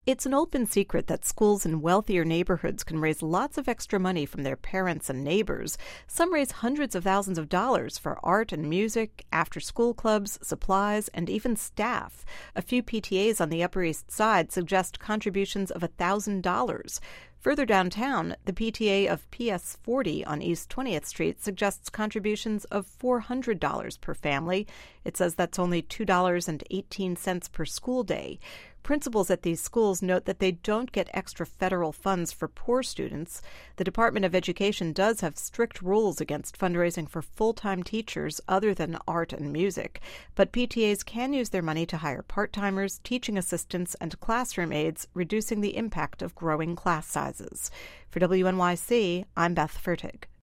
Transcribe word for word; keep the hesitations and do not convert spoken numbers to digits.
It's an open secret that schools in wealthier neighborhoods can raise lots of extra money from their parents and neighbors. Some raise hundreds of thousands of dollars for art and music, after-school clubs, supplies, and even staff. A few P T As on the Upper East Side suggest contributions of one thousand dollars. Further downtown, the P T A of P S forty on East twentieth Street suggests contributions of four hundred dollars per family. It says that's only two dollars and eighteen cents per school day. Principals at these schools note that they don't get extra federal funds for poor students. The Department of Education does have strict rules against fundraising for full-time teachers other than art and music, but P T As can use their money to hire part-timers, teaching assistants, and classroom aides, reducing the impact of growing class sizes. For W N Y C, I'm Beth Fertig.